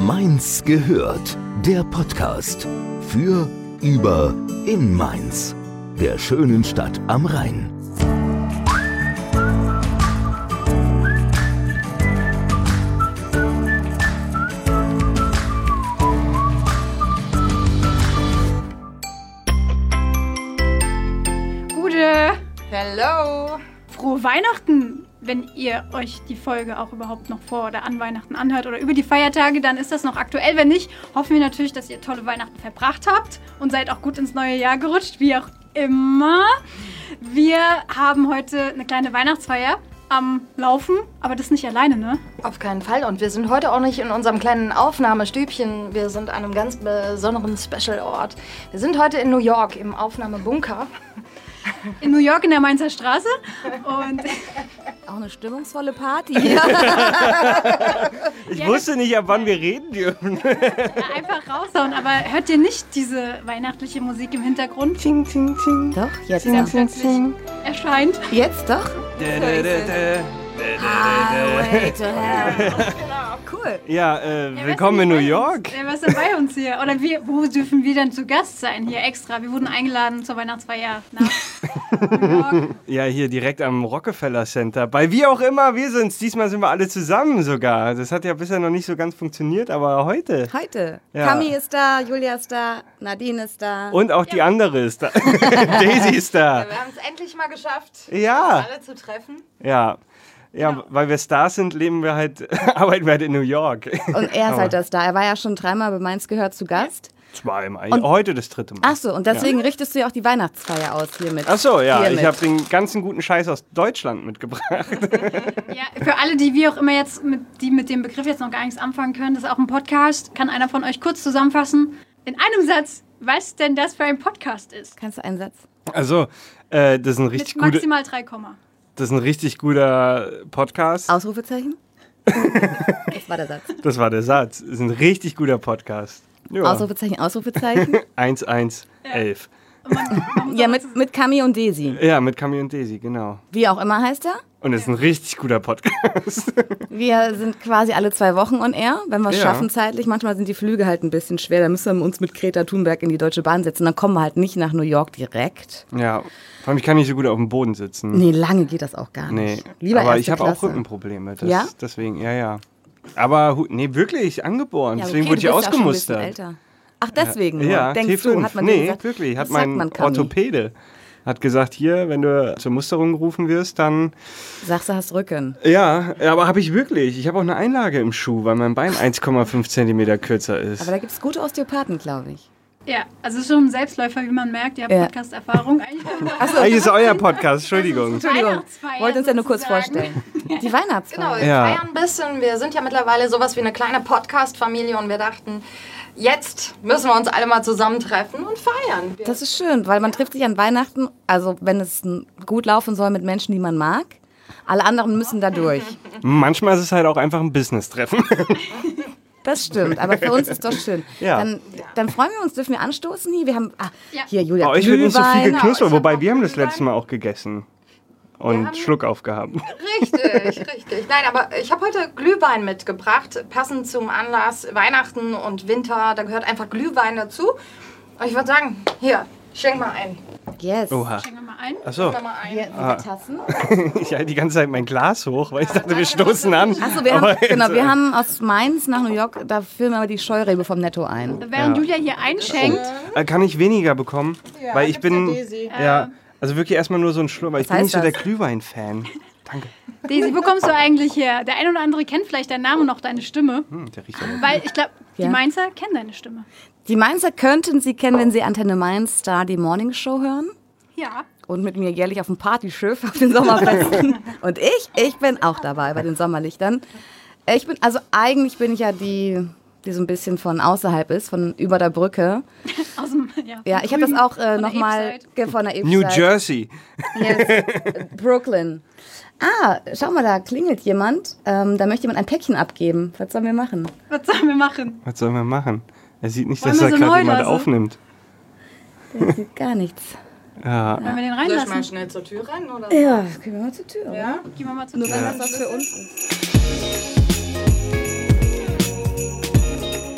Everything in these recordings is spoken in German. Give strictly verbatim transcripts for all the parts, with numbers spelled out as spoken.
Mainz gehört. Der Podcast für, über, in Mainz, der schönen Stadt am Rhein. Gute. Hello. Frohe Weihnachten. Wenn ihr euch die Folge auch überhaupt noch vor oder an Weihnachten anhört oder über die Feiertage, dann ist das noch aktuell. Wenn nicht, hoffen wir natürlich, dass ihr tolle Weihnachten verbracht habt und seid auch gut ins neue Jahr gerutscht, wie auch immer. Wir haben heute eine kleine Weihnachtsfeier am Laufen, aber das nicht alleine, ne? Auf keinen Fall. Und wir sind heute auch nicht in unserem kleinen Aufnahmestübchen. Wir sind an einem ganz besonderen Special-Ort. Wir sind heute in New York im Aufnahmebunker. In New York in der Mainzer Straße. Und auch eine stimmungsvolle Party. Ich Ja, wusste nicht, ab wann wir reden dürfen. einfach raushauen. Aber hört ihr nicht diese weihnachtliche Musik im Hintergrund? Ting, ting, ting. Doch, jetzt Die dann doch. plötzlich erscheint. Jetzt doch. Da, da, da, da. Highway to Hell. Cool. Ja, äh, Ja, wer willkommen ist in denn New bei uns? York. Ja, wer ist denn bei uns hier? Oder wir, wo dürfen wir denn zu Gast sein hier extra? Wir wurden eingeladen zur Weihnachtsfeier nach New York. Ja, hier direkt am Rockefeller Center. Bei wie auch immer wir sind's. Diesmal sind wir alle zusammen sogar. Das hat ja bisher noch nicht so ganz funktioniert, aber heute. Heute. Ja. Kami ist da, Julia ist da, Nadine ist da. Und auch die andere ist da. Daisy ist da. Wir haben es endlich mal geschafft, Ja. alle zu treffen. Ja. Ja, Genau. weil wir Stars sind, leben wir halt, arbeiten wir halt in New York. Und er ist halt das da. Er war ja schon dreimal bei Mainz gehört zu Gast. Zweimal. Und- Heute das dritte Mal. Ach so, und deswegen richtest du ja auch die Weihnachtsfeier aus hiermit. Ach so, ja. Hiermit. Ich habe den ganzen guten Scheiß aus Deutschland mitgebracht. Ja, für alle, die wie auch immer jetzt, mit, die mit dem Begriff jetzt noch gar nichts anfangen können, das ist auch ein Podcast. Kann einer von euch kurz zusammenfassen? In einem Satz, was denn das für ein Podcast ist? Kannst du einen Satz? Also, äh, das ist ein richtig Mit guter, maximal drei Komma. das ist ein richtig guter Podcast. Ausrufezeichen? Das war der Satz. Das war der Satz. Das ist ein richtig guter Podcast. Ja. Ausrufezeichen, Ausrufezeichen. eins eins elf. Ja, mit, mit Kami und Daisy. Ja, mit Kami und Daisy, genau. Wie auch immer heißt er. Und es ist ein richtig guter Podcast. Wir sind quasi alle zwei Wochen on air, wenn wir es Ja. schaffen zeitlich. Manchmal sind die Flüge halt ein bisschen schwer. Da müssen wir uns mit Greta Thunberg in die Deutsche Bahn setzen. Dann kommen wir halt nicht nach New York direkt. Ja, vor allem ich kann nicht so gut auf dem Boden sitzen. Nee, lange geht das auch gar Nee, nicht. Lieber aber erste ich habe auch Klasse. Rückenprobleme. Das, Ja? Deswegen, ja, ja. Aber, hu- nee, wirklich, angeboren. Ja, deswegen okay, wurde ich du bist ja auch schon ein bisschen ausgemustert. älter. Ach, deswegen nur. Ja, Denkst T fünf. du, hat man nee, dir gesagt, wirklich. Hat das sagt mein man Kami. Orthopäde hat gesagt, hier, wenn du zur Musterung gerufen wirst, dann... Sagst du, hast Rücken. Ja, aber habe ich wirklich. Ich habe auch eine Einlage im Schuh, weil mein Bein eins Komma fünf Zentimeter kürzer ist. Aber da gibt es gute Osteopathen, glaube ich. Ja, also es ist schon ein Selbstläufer, wie man merkt. Ihr habt Ja. Podcast-Erfahrung. Eigentlich Ah, hier ist euer Podcast, Entschuldigung. Entschuldigung, Weihnachtsfeier wollte uns ja nur kurz sozusagen. vorstellen. Die Genau, Weihnachtsfeier. wir Ja. feiern ein bisschen. Wir sind ja mittlerweile sowas wie eine kleine Podcast-Familie und wir dachten, jetzt müssen wir uns alle mal zusammentreffen und feiern. Wir Das ist schön, weil man trifft sich an Weihnachten, also wenn es n- gut laufen soll mit Menschen, die man mag. Alle anderen müssen da durch. Manchmal ist es halt auch einfach ein Business-Treffen. Das stimmt, aber für uns ist das schön. Ja. Dann, dann freuen wir uns, dürfen wir anstoßen hier. Wir haben, ah, Ja. hier Julia, Bei euch wird nicht so viel Glühwein. geknuspert, Genau, ich wobei hab auch wir haben das Glühwein. letzte Mal auch gegessen. Und haben- Schluck aufgehabt. Richtig, richtig. Nein, aber ich habe heute Glühwein mitgebracht, passend zum Anlass Weihnachten und Winter. Da gehört einfach Glühwein dazu. Und ich würde sagen, hier, schenk mal ein. Yes. Oha. Schenken wir mal ein. Achso, Schenk mal ein. Hier, diese Tassen. ich halte die ganze Zeit mein Glas hoch, weil ich dachte, wir stoßen an. Achso, wir, haben, Aber genau, jetzt, wir äh, haben aus Mainz nach New York, da filmen wir aber die Scheurebe vom Netto ein. Während Ja. Julia hier einschenkt, äh, Kann ich weniger bekommen? weil ich bin. Daisy. Ja, also wirklich erstmal nur so ein Schluck, weil ich Was bin nicht heißt so der das? Glühwein-Fan. Danke. Daisy, wo kommst du eigentlich her? Der ein oder andere kennt vielleicht deinen Namen und auch deine Stimme. Hm, der riecht aber. Weil ich glaube, die Ja. Mainzer kennen deine Stimme. Die Mainzer könnten Sie kennen, wenn Sie Antenne Mainz Star die Morning Show hören. Ja. Und mit mir jährlich auf dem Partyschiff auf den Sommerfesten. Und ich, ich bin auch dabei bei den Sommerlichtern. Ich bin, also eigentlich bin ich ja die, die so ein bisschen von außerhalb ist, von über der Brücke. Aus dem, ja, Ja, ich habe das auch äh, von der nochmal Apeside. von der Apeside. New Jersey. Yes. Brooklyn. Ah, schau mal, da klingelt jemand. Ähm, da möchte jemand ein Päckchen abgeben. Was sollen wir machen? Was sollen wir machen? Was sollen wir machen? Er sieht nicht, Wollen dass wir da so gerade jemand Neulasse? aufnimmt. Der sieht gar nichts. Ja. Wollen wir den Soll ich mal reinlassen? schnell zur Tür rennen? Oder? Ja, das können wir mal zur Tür. oder? Ja? Gehen wir mal zu Nur Tür. wenn das was für uns ist.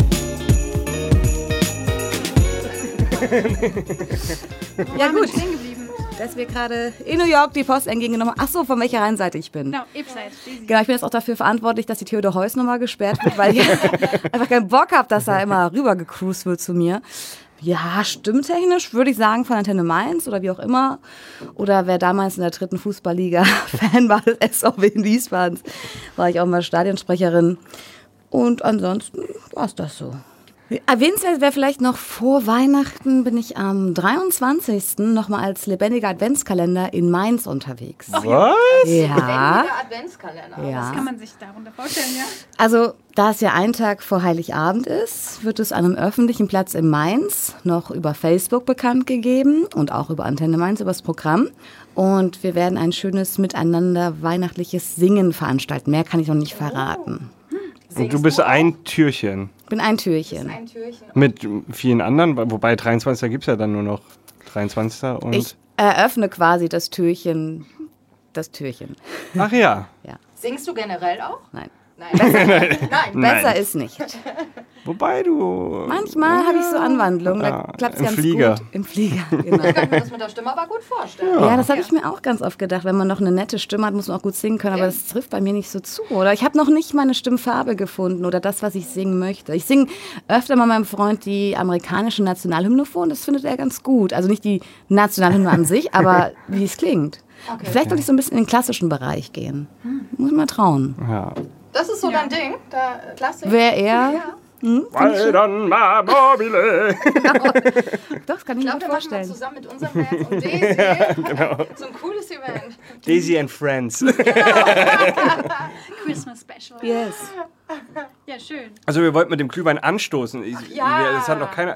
Ja gut, Stehen geblieben. dass wir gerade in New York die Post entgegengenommen haben. Ach so, von welcher Rheinseite ich bin. Genau, Ebside. Daisy. Genau, ich bin jetzt auch dafür verantwortlich, dass die Theodor Heuss Nummer gesperrt wird, weil ich einfach keinen Bock habe, dass da immer rüber gecruised wird zu mir. Ja, stimmtechnisch würde ich sagen von Antenne Mainz oder wie auch immer. Oder wer damals in der dritten Fußballliga Fan war des S V W in Wiesbaden, war ich auch mal Stadionsprecherin. Und ansonsten war es das so. Erwähnenswert wäre vielleicht noch, vor Weihnachten bin ich am dreiundzwanzigsten nochmal als lebendiger Adventskalender in Mainz unterwegs. Was? Ja. Lebendiger Adventskalender. Ja. Was kann man sich darunter vorstellen, ja? Also, da es ja ein Tag vor Heiligabend ist, wird es an einem öffentlichen Platz in Mainz noch über Facebook bekannt gegeben und auch über Antenne Mainz, über das Programm. Und wir werden ein schönes Miteinander weihnachtliches Singen veranstalten. Mehr kann ich noch nicht verraten. Und du bist ein Türchen. Ich bin ein Türchen. Ein Türchen. Mit vielen anderen, wobei dreiundzwanzigster gibt es ja dann nur noch. dreiundzwanzigster und... Ich eröffne quasi das Türchen. Das Türchen. Ach ja. Ja, Singst du generell auch? nein. Nein. Nein. Nein. Besser Nein. ist nicht. Wobei du... Manchmal habe ich so Anwandlungen, da Ja, klappt es im ganz Flieger. gut. Im Flieger, genau. Ich kann mir das mit der Stimme aber gut vorstellen. Ja, das habe ich mir auch ganz oft gedacht. Wenn man noch eine nette Stimme hat, muss man auch gut singen können. Aber das trifft bei mir nicht so zu. Oder ich habe noch nicht meine Stimmfarbe gefunden oder das, was ich singen möchte. Ich singe öfter mal meinem Freund die amerikanische Nationalhymne vor und das findet er ganz gut. Also nicht die Nationalhymne an sich, aber wie es klingt. Okay. Vielleicht sollte ich so ein bisschen in den klassischen Bereich gehen. Muss ich mal trauen. Ja. Das ist so Ja. dein Ding, der Klassik. Wer er? Ja. Weil dann mal mobile. Doch, das kann ich Ich mir glaube, gut wir machen vorstellen. das zusammen mit unserem Band und Daisy. So ein cooles Event. Daisy and Friends. Christmas Special. Yes. Ja, schön. Also wir wollten mit dem Glühwein anstoßen. Ich, ja. wir, das hat noch keiner...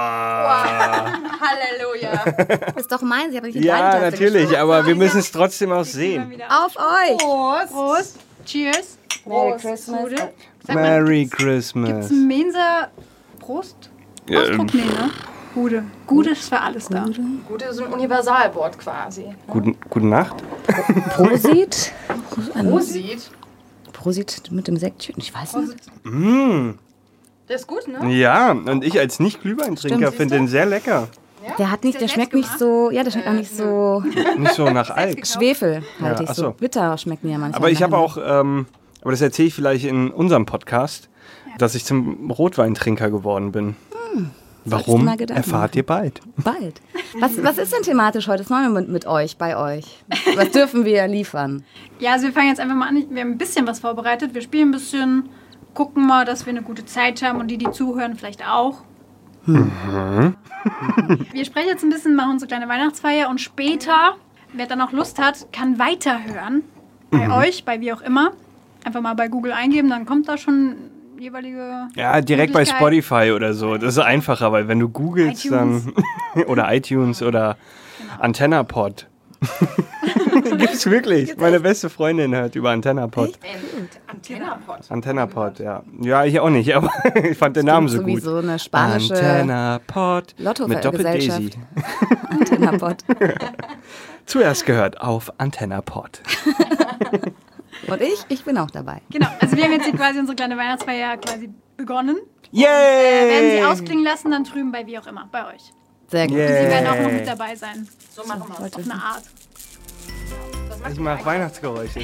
Halleluja. Ist doch meins, ich habe nicht in Ja, deine Tasse natürlich, aber wir müssen es trotzdem auch Mal sehen. wieder Auf euch! Prost. Prost. Cheers. Merry Christmas. Gute. Sag mal, Merry Gibt's Christmas. ein Mensa Prost? Ja, Ausdruck? Nee, ne? Gute. Gute ist für alles da. Gut, das ist ein Universalwort quasi. Guten, gute Nacht. Prosit. Prosit. Prosit mit dem Säckchen. Ich weiß nicht. Der ist gut, ne? Ja, und ich als Nicht-Glühweintrinker Stimmt, finde den sehr lecker. Der hat nicht, Ist der der schmeckt selbst nicht so, ja, der schmeckt auch nicht so Nicht so nach Alk. schwefelhaltig, Ja, ach so so. bitter schmecken ja manchmal. Aber ich habe auch, ähm, aber das erzähle ich vielleicht in unserem Podcast, dass ich zum Rotweintrinker geworden bin. Warum, mal Gedanken erfahrt ihr bald. bald. Was, was ist denn thematisch heute? Das machen wir mit, mit euch, bei euch. Was dürfen wir liefern? Ja, also wir fangen jetzt einfach mal an. Wir haben ein bisschen was vorbereitet. Wir spielen ein bisschen, gucken mal, dass wir eine gute Zeit haben und die, die zuhören, vielleicht auch. Mhm. Wir sprechen jetzt ein bisschen, machen unsere kleine Weihnachtsfeier und später, wer dann auch Lust hat, kann weiterhören. Bei Mhm. euch, bei wie auch immer. Einfach mal bei Google eingeben, dann kommt da schon jeweilige. Ja, direkt bei Möglichkeit. Spotify oder so. Das ist einfacher, weil wenn du googelst, iTunes. dann. Oder iTunes oder AntennaPod. Gibt's wirklich. Meine beste Freundin hört über AntennaPod. Antennapod. AntennaPod, ja. Ja, ich auch nicht, aber ich fand den Namen so So wie gut. so eine spanische AntennaPod Lotto- mit Doppel-Daisy. Gesellschaft. Antennapod. Zuerst gehört auf AntennaPod. Und ich, ich bin auch dabei. Genau, also wir haben jetzt hier quasi unsere kleine Weihnachtsfeier quasi begonnen. Yay! Äh, werden sie ausklingen lassen, dann drüben bei wie auch immer, bei euch. Sehr gut. Sie werden auch noch Yay! mit dabei sein, So machen wir es. auf eine Art. Ich mache Weihnachtsgeräusche.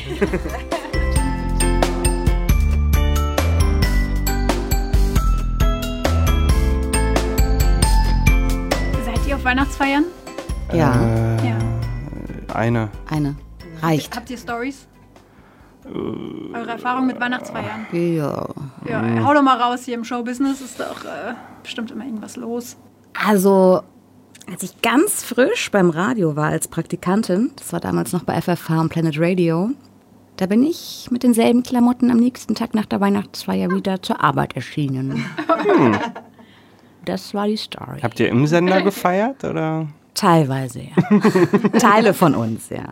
Seid ihr auf Weihnachtsfeiern? Ja, Äh, Ja. Eine. eine. Reicht. Habt ihr Stories? Eure Erfahrung mit Weihnachtsfeiern? Ja. Ja, hau doch mal raus, hier im Showbusiness ist doch äh, bestimmt immer irgendwas los. Also, als ich ganz frisch beim Radio war als Praktikantin, das war damals noch bei F F H und Planet Radio, da bin ich mit denselben Klamotten am nächsten Tag nach der Weihnachtsfeier wieder zur Arbeit erschienen. Das war die Story. Habt ihr im Sender gefeiert oder? Teilweise, ja. Teile von uns, ja.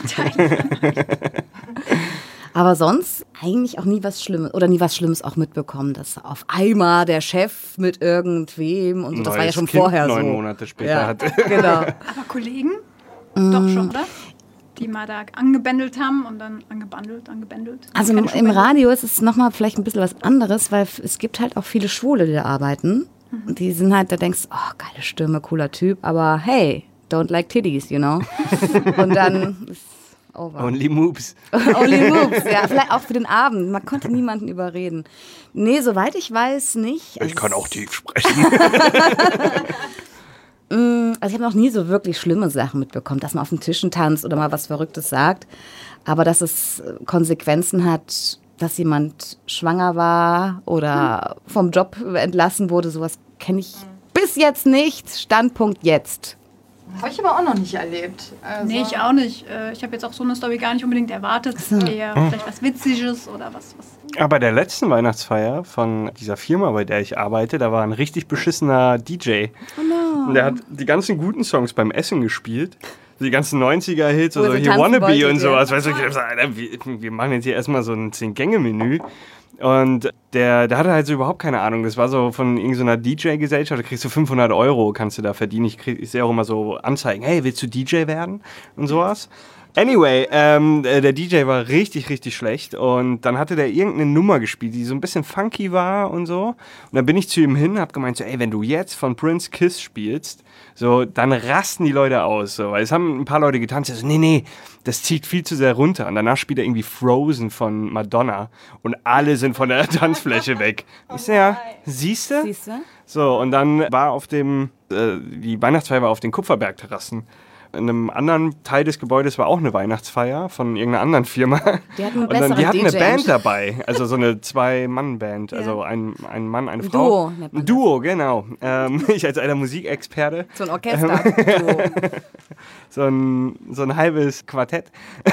Aber sonst eigentlich auch nie was Schlimmes oder nie was Schlimmes auch mitbekommen, dass auf einmal der Chef mit irgendwem und so, das war ja Neues schon Kind vorher neun so. Monate später Ja, hatte. genau. Aber Kollegen? Doch schon, oder? Die mal da angebändelt haben und dann angebandelt, angebändelt. Also im, Keine im Schuhbändel. Radio ist es nochmal vielleicht ein bisschen was anderes, weil f- es gibt halt auch viele Schwule, die da arbeiten. die sind halt, da denkst du, oh, geile Stimme, cooler Typ, aber hey, don't like titties, you know? Und dann ist over. Only moves. Only moves, ja, vielleicht auch für den Abend. Man konnte niemanden überreden. Nee, soweit ich weiß, nicht. Ich kann auch tief sprechen. Also ich habe noch nie so wirklich schlimme Sachen mitbekommen, dass man auf den Tischen tanzt oder mal was Verrücktes sagt. Aber dass es Konsequenzen hat, dass jemand schwanger war oder vom Job entlassen wurde, sowas kenne ich bis jetzt nicht. Standpunkt jetzt. Habe ich aber auch noch nicht erlebt. Also Nee, ich auch nicht. Äh, Ich habe jetzt auch so eine Story gar nicht unbedingt erwartet. Eher vielleicht was Witziges oder was. was. Aber bei der letzten Weihnachtsfeier von dieser Firma, bei der ich arbeite, da war ein richtig beschissener D J. Oh no. Und der hat die ganzen guten Songs beim Essen gespielt. Die ganzen neunziger-Hits, Wo also ihr so hier tanzen Wannabe wolltet, und ja. sowas. Weißt du, ich hab gesagt, Alter, wir, wir machen jetzt hier erstmal so ein zehn-Gänge-Menü. Und der, der hatte halt so überhaupt keine Ahnung. Das war so von irgendeiner D J-Gesellschaft, da kriegst du fünfhundert Euro, kannst du da verdienen. Ich, krieg, ich sehe auch immer so Anzeigen, hey, willst du D J werden? Und sowas. Anyway, ähm, der D J war richtig, richtig schlecht und dann hatte der irgendeine Nummer gespielt, die so ein bisschen funky war und so. Und dann bin ich zu ihm hin, hab gemeint so, ey, wenn du jetzt von Prince Kiss spielst, so, dann rasten die Leute aus, so. Weil es haben ein paar Leute getanzt, so, nee, nee, das zieht viel zu sehr runter. Und danach spielt er irgendwie Frozen von Madonna und alle sind von der Tanzfläche weg. Ich so, ja, siehst du? Siehst du? So, und dann war auf dem, äh, die Weihnachtsfeier war auf den Kupferbergterrassen. In einem anderen Teil des Gebäudes war auch eine Weihnachtsfeier von irgendeiner anderen Firma. Die hatten einen und dann, die hatten eine besseren D J. Band dabei, also so eine Zwei-Mann-Band, also ein, ein Mann, eine Ein Frau. Duo nennt man Ein Duo, genau. Ähm, ich als alter Musikexperte. So ein Orchester. So ein, so ein halbes Quartett.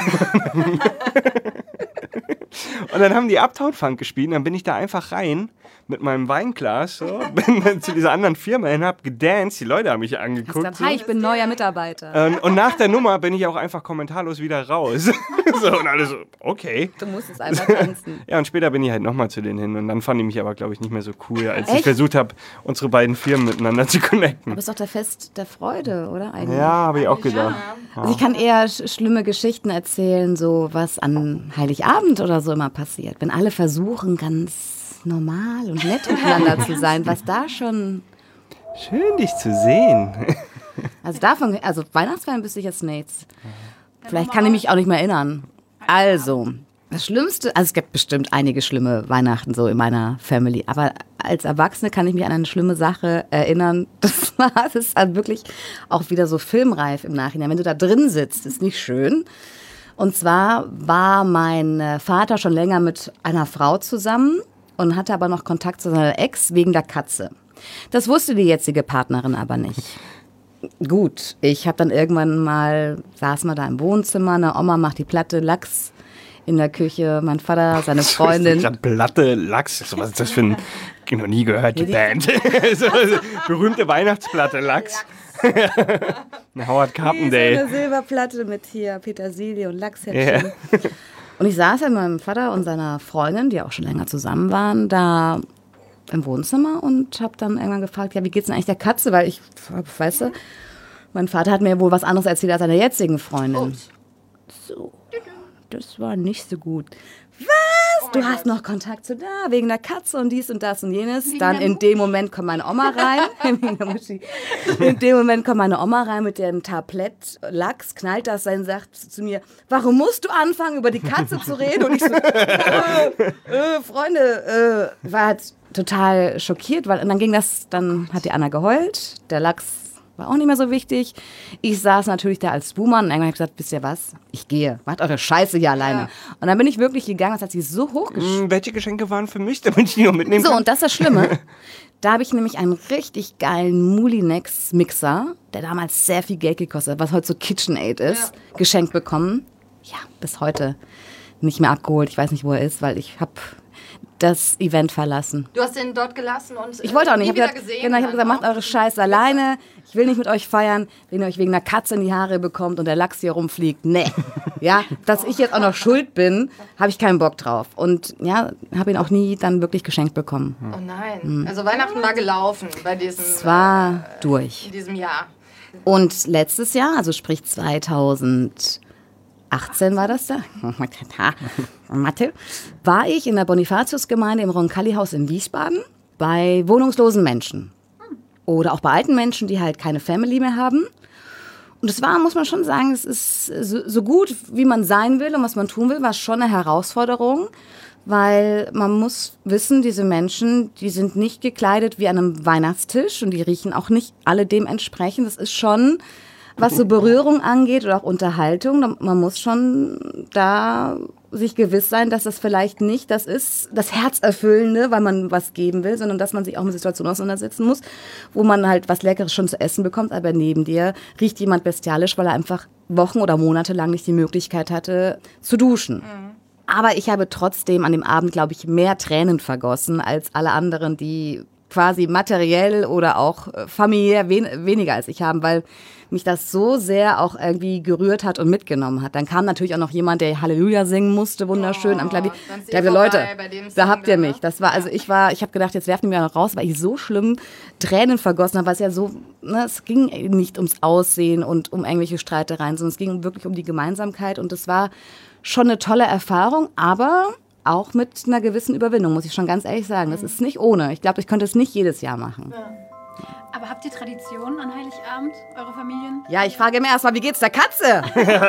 Und dann haben die Uptown Funk gespielt und dann bin ich da einfach rein mit meinem Weinglas, so, bin dann zu dieser anderen Firma hin, hab gedanced, die Leute haben mich angeguckt. Dann, hi, ich bin neuer Mitarbeiter. Ähm, und nach der Nummer bin ich auch einfach kommentarlos wieder raus. So, und alle so, okay. Du musst es einfach tanzen. Ja, und später bin ich halt nochmal zu denen hin und dann fand ich mich aber, glaube ich, nicht mehr so cool, als Echt? ich versucht habe, unsere beiden Firmen miteinander zu connecten. Aber es ist doch der Fest der Freude, oder? Eigentlich. Ja, habe ich auch gedacht. Also ich kann eher sch schlimme Geschichten erzählen, so was an Heiligabend oder so immer passiert. Wenn alle versuchen, ganz normal und nett miteinander zu sein, was da schon... Schön, dich zu sehen. Also davon, also Weihnachtsfeiern wüsste ich jetzt nichts. Vielleicht kann ich mich auch nicht mehr erinnern. Also, das Schlimmste, also es gibt bestimmt einige schlimme Weihnachten so in meiner Family, aber als Erwachsene kann ich mich an eine schlimme Sache erinnern. Das war, das ist halt wirklich auch wieder so filmreif im Nachhinein. Wenn du da drin sitzt, ist nicht schön. Und zwar war mein Vater schon länger mit einer Frau zusammen und hatte aber noch Kontakt zu seiner Ex wegen der Katze. Das wusste die jetzige Partnerin aber nicht. Gut, ich habe dann irgendwann mal, saß mal da im Wohnzimmer, eine Oma macht die Platte Lachs in der Küche, mein Vater, seine Freundin. Ich Platte Lachs, was ist das für ein, ich noch nie gehört, die Band. So, berühmte Weihnachtsplatte Lachs. Eine Howard So Carpendale. eine Silberplatte mit hier Petersilie und Lachshäppchen. Yeah. Und ich saß ja mit meinem Vater und seiner Freundin, die auch schon länger zusammen waren, da im Wohnzimmer und habe dann irgendwann gefragt, ja, wie geht's denn eigentlich der Katze? Weil ich, weißt du, mein Vater hat mir wohl was anderes erzählt als seiner jetzigen Freundin. So, das war nicht so gut. Was? Du hast noch Kontakt zu da, wegen der Katze und dies und das und jenes. Dann in dem Moment kommt meine Oma rein. Wegen der Muschi. In dem Moment kommt meine Oma rein mit dem Tablett Lachs, knallt das sein, sagt zu mir, warum musst du anfangen, über die Katze zu reden? Und ich so, äh, äh, Freunde, äh, war halt total schockiert, weil und dann ging das, dann hat die Anna geheult, der Lachs war auch nicht mehr so wichtig. Ich saß natürlich da als Buhmann und irgendwann habe ich gesagt, wisst ihr was, ich gehe, macht eure Scheiße hier alleine. Ja. Und dann bin ich wirklich gegangen, das hat sie so hochgeschrieben. Hm, welche Geschenke waren für mich, damit ich die noch mitnehmen So, kann? und das ist das Schlimme. Da habe ich nämlich einen richtig geilen Mulinex-Mixer, der damals sehr viel Geld gekostet hat, was heute so KitchenAid ist, ja. geschenkt bekommen. Ja, bis heute nicht mehr abgeholt. Ich weiß nicht, wo er ist, weil ich habe das Event verlassen. Du hast den dort gelassen und ich wollte auch nicht. nie Ich wieder habe gesagt, gesehen. genau, ich hab gesagt, macht eure Scheiße alleine. Ich will nicht mit euch feiern. Wenn ihr euch wegen einer Katze in die Haare bekommt und der Lachs hier rumfliegt, nee. Ja, dass ich jetzt auch noch schuld bin, habe ich keinen Bock drauf. Und ja, habe ihn auch nie dann wirklich geschenkt bekommen. Oh nein. Also Weihnachten war gelaufen bei diesem, Es war äh, durch. in diesem Jahr. Und letztes Jahr, also sprich zweitausendachtzehn war das da, Mathe, war ich in der Bonifatiusgemeinde im Roncalli-Haus in Wiesbaden bei wohnungslosen Menschen. Oder auch bei alten Menschen, die halt keine Family mehr haben. Und es war, muss man schon sagen, es ist so, so gut, wie man sein will und was man tun will, war schon eine Herausforderung. Weil man muss wissen, diese Menschen, die sind nicht gekleidet wie an einem Weihnachtstisch und die riechen auch nicht alle dementsprechend. Das ist schon, was so Berührung angeht oder auch Unterhaltung, man muss schon da sich gewiss sein, dass das vielleicht nicht das ist, das Herzerfüllende, weil man was geben will, sondern dass man sich auch mit Situationen auseinandersetzen muss, wo man halt was Leckeres schon zu essen bekommt, aber neben dir riecht jemand bestialisch, weil er einfach Wochen oder Monate lang nicht die Möglichkeit hatte, zu duschen. Mhm. Aber ich habe trotzdem an dem Abend, glaube ich, mehr Tränen vergossen als alle anderen, die quasi materiell oder auch familiär wen- weniger als ich haben, weil mich das so sehr auch irgendwie gerührt hat und mitgenommen hat. Dann kam natürlich auch noch jemand, der Halleluja singen musste, wunderschön oh, am Klavier. Da habe ich Leute, da habt ihr mich. Das war, also ich war, ich habe gedacht, jetzt werfen die mich noch raus, weil ich so schlimm Tränen vergossen habe, weil es ja so, ne, es ging nicht ums Aussehen und um irgendwelche Streitereien, sondern es ging wirklich um die Gemeinsamkeit und das war schon eine tolle Erfahrung, aber auch mit einer gewissen Überwindung, muss ich schon ganz ehrlich sagen. Das ist nicht ohne. Ich glaube, ich könnte es nicht jedes Jahr machen. Ja. Aber habt ihr Traditionen an Heiligabend, eure Familien? Ja, ich frage immer erstmal, wie geht's der Katze?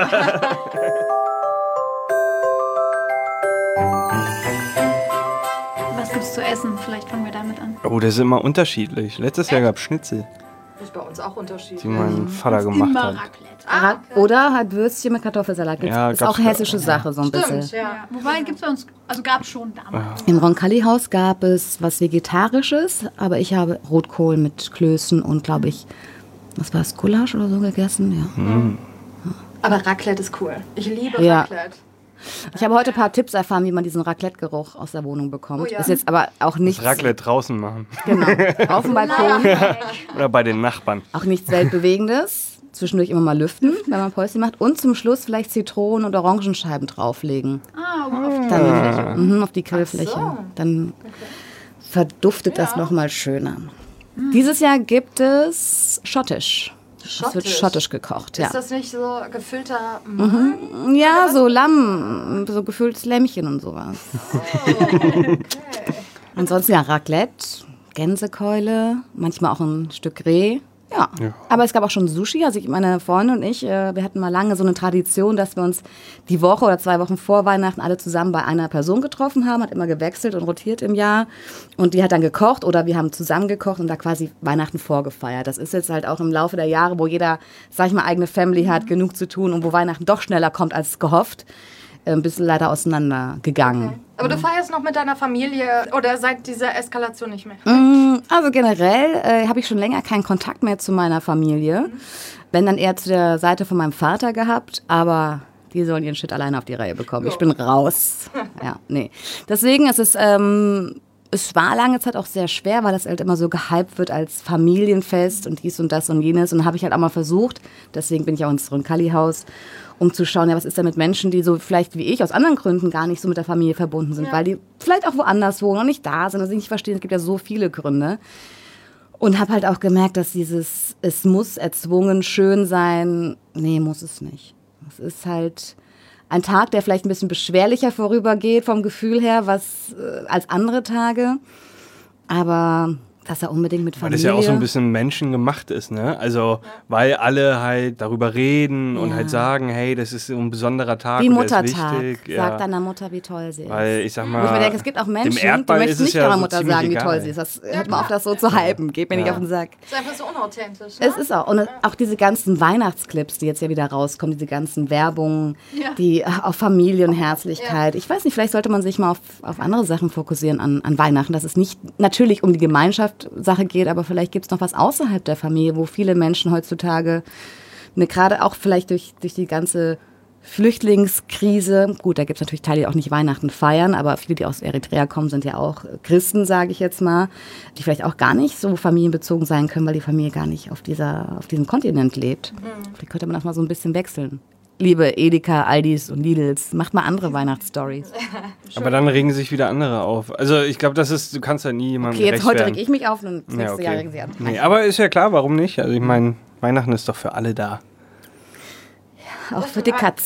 Was gibt's zu essen? Vielleicht fangen wir damit an. Oh, das ist immer unterschiedlich. Letztes Jahr gab es Schnitzel, Das ist bei uns auch unterschiedlich. die mein Vater gemacht Immer hat. Raclette. Ah, okay. Oder halt Würstchen mit Kartoffelsalat. Ja, Das ist auch gab's hessische auch. Sache, so ein Stimmt, bisschen. ja. Ja. Wobei gibt's bei uns, also gab's schon damals. Im Roncalli-Haus gab es was Vegetarisches, aber ich habe Rotkohl mit Klößen und, glaube ich, was war es, Gulasch oder so gegessen? Ja. Mhm. Aber Raclette ist cool. Ich liebe Ja. Raclette. Ich habe heute ein paar Tipps erfahren, wie man diesen Raclette-Geruch aus der Wohnung bekommt. Oh ja. Ist jetzt aber auch nichts, Raclette draußen machen. genau, auf dem Balkon, Oder bei den Nachbarn. auch nichts Weltbewegendes. Zwischendurch immer mal lüften, wenn man Päuschen macht. Und zum Schluss vielleicht Zitronen- und Orangenscheiben drauflegen. Ah, auf die Dann, Grillfläche. mhm, auf die Grillfläche. so. Dann verduftet das nochmal schöner. Dieses Jahr gibt es Schottisch. Es wird Schottisch. schottisch gekocht, ja. Ist das nicht so gefüllter Magen? Ja, so Lamm, so gefülltes Lämmchen und sowas. Ansonsten ja Raclette, Gänsekeule, manchmal auch ein Stück Reh. Ja. Ja. Aber es gab auch schon Sushi. Also ich, meine Freundin und ich, äh, wir hatten mal lange so eine Tradition, dass wir uns die Woche oder zwei Wochen vor Weihnachten alle zusammen bei einer Person getroffen haben, hat immer gewechselt und rotiert im Jahr. Und die hat dann gekocht oder wir haben zusammen gekocht und da quasi Weihnachten vorgefeiert. Das ist jetzt halt auch im Laufe der Jahre, wo jeder, sag ich mal, eigene Family hat, genug zu tun und wo Weihnachten doch schneller kommt als gehofft, ein bisschen leider auseinandergegangen. Aber du feierst noch mit deiner Familie oder seit dieser Eskalation nicht mehr? Mm, Also generell äh, habe ich schon länger keinen Kontakt mehr zu meiner Familie. Mhm. Wenn dann eher zu der Seite von meinem Vater gehabt, aber die sollen ihren Shit alleine auf die Reihe bekommen. Ich bin raus. Ja, nee. Deswegen ist es, ähm, es war lange Zeit auch sehr schwer, weil das halt immer so gehypt wird als Familienfest und dies und das und jenes. Und dann habe ich halt auch mal versucht, deswegen bin ich auch ins Roncalli-Haus, um zu schauen, ja, was ist da mit Menschen, die so vielleicht wie ich aus anderen Gründen gar nicht so mit der Familie verbunden sind, ja. weil die vielleicht auch woanders wohnen und nicht da sind und sich nicht verstehen. Es gibt ja so viele Gründe. Und habe halt auch gemerkt, dass dieses, es muss erzwungen schön sein, nee, muss es nicht. Es ist halt ein Tag, der vielleicht ein bisschen beschwerlicher vorübergeht vom Gefühl her, was äh, als andere Tage. Aber dass er unbedingt mit Familie... Weil das ja auch so ein bisschen menschengemacht ist, ne? Also, weil alle halt darüber reden und Ja. halt sagen, hey, das ist so ein besonderer Tag Wie und der ist Muttertag. wichtig. Sag Ja. deiner Mutter, wie toll sie ist. Weil ich sag mal, Wo ich mir denke, es gibt auch Menschen, die Erdball möchten ist es nicht ja ihrer so Mutter ziemlich sagen, wie egal. toll sie ist. Das hört mal auf, das so zu hypen. Geht mir Ja. nicht auf den Sack. Ist einfach so unauthentisch. Ne? Es ist auch. Und auch diese ganzen Weihnachtsclips, die jetzt ja wieder rauskommen, diese ganzen Werbungen, Ja. die äh, auf Familie und Herzlichkeit. Ich weiß nicht, vielleicht sollte man sich mal auf, auf andere Sachen fokussieren an, an Weihnachten, dass es nicht natürlich um die Gemeinschaft Sache geht, aber vielleicht gibt es noch was außerhalb der Familie, wo viele Menschen heutzutage, ne, gerade auch vielleicht durch, durch die ganze Flüchtlingskrise, gut, da gibt es natürlich Teile, die auch nicht Weihnachten feiern, aber viele, die aus Eritrea kommen, sind ja auch Christen, sage ich jetzt mal, die vielleicht auch gar nicht so familienbezogen sein können, weil die Familie gar nicht auf, dieser, auf diesem Kontinent lebt. Mhm. Vielleicht könnte man das mal so ein bisschen wechseln. Liebe Edeka, Aldis und Lidls, macht mal andere Weihnachtsstories. aber dann regen sich wieder andere auf. Also ich glaube, das ist, du kannst ja nie jemandem Okay, jetzt recht heute werden. reg ich mich auf und das Ja, nächste okay. Jahr regen sie an. Nee, aber ist ja klar, warum nicht? Also ich meine, Weihnachten ist doch für alle da. Auch für die Katz.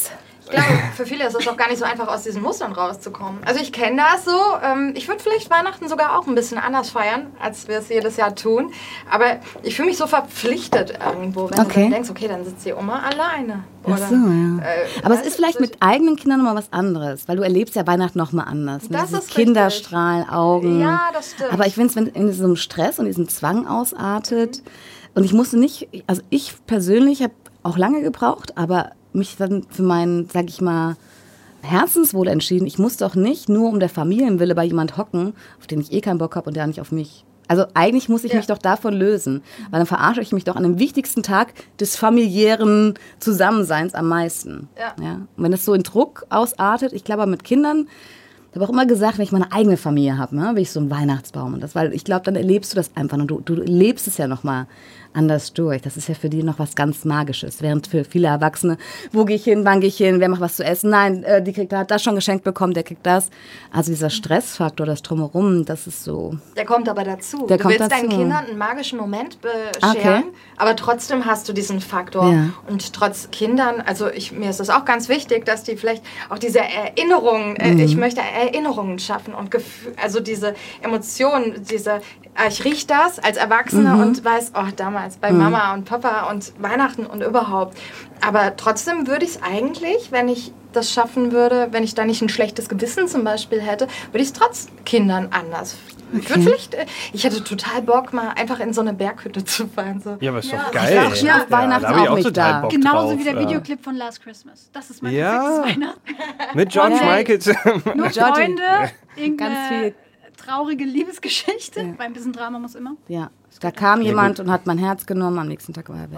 Ich glaube, für viele ist es auch gar nicht so einfach, aus diesen Mustern rauszukommen. Also ich kenne das so. Ähm, ich würde vielleicht Weihnachten sogar auch ein bisschen anders feiern, als wir es jedes Jahr tun. Aber ich fühle mich so verpflichtet irgendwo, wenn Okay. du dann denkst, okay, dann sitzt die Oma alleine. Oder, Ach so, ja. äh, Aber es weißt ist du, vielleicht so- mit eigenen Kindern nochmal was anderes, weil du erlebst ja Weihnachten nochmal anders. Mit Das diesen ist richtig. Kinderstrahlenaugen. Ja, das stimmt. Aber ich finde es, wenn in so einem Stress und diesem Zwang ausartet, und ich musste nicht, also ich persönlich habe auch lange gebraucht, aber mich dann für meinen, sag ich mal, Herzenswohl entschieden. Ich musste auch nicht nur um der Familienwille bei jemand hocken, auf den ich eh keinen Bock habe und der nicht auf mich. Also eigentlich muss ich Ja. mich doch davon lösen, weil dann verarsche ich mich doch an dem wichtigsten Tag des familiären Zusammenseins am meisten. Ja. Ja? Und wenn es so in Druck ausartet, ich glaube mit Kindern, ich habe auch immer gesagt, wenn ich meine eigene Familie habe, ne, will ich so einen Weihnachtsbaum und das, weil ich glaube, dann erlebst du das einfach und du, du lebst es ja nochmal anders durch. Das ist ja für die noch was ganz Magisches. Während für viele Erwachsene, wo gehe ich hin, wann gehe ich hin, wer macht was zu essen? Nein, äh, die kriegt, hat das schon geschenkt bekommen, der kriegt das. Also dieser Stressfaktor, das Drumherum, das ist so. Der kommt aber dazu. Der du kommt willst deinen dazu. Kindern einen magischen Moment bescheren, Okay. aber trotzdem hast du diesen Faktor. Ja. Und trotz Kindern, also ich, mir ist es auch ganz wichtig, dass die vielleicht auch diese Erinnerungen, äh, Mhm. ich möchte Erinnerungen schaffen und Gefühl, also diese Emotionen, diese, äh, ich rieche das als Erwachsener Mhm. und weiß, oh, damals bei Mama und Papa und Weihnachten und überhaupt. Aber trotzdem würde ich es eigentlich, wenn ich das schaffen würde, wenn ich da nicht ein schlechtes Gewissen zum Beispiel hätte, würde ich es trotz Kindern anders. Ich würde vielleicht, äh, ich hätte total Bock, mal einfach in so eine Berghütte zu fahren. So. Ja, aber ist doch Ja. geil. Ich war auch schon auf Weihnachten da hab ich auch nicht total da. Bock Genauso drauf, wie der ja. Videoclip von Last Christmas. Das ist mein Ja. perfektes Weihnachten. Mit George Okay. Michaels. Nur Georgie. Freunde, Ganz irgendeine viel. traurige Liebesgeschichte, weil ein bisschen Drama muss immer. Ja, da kam jemand und hat mein Herz genommen, am nächsten Tag war er weg.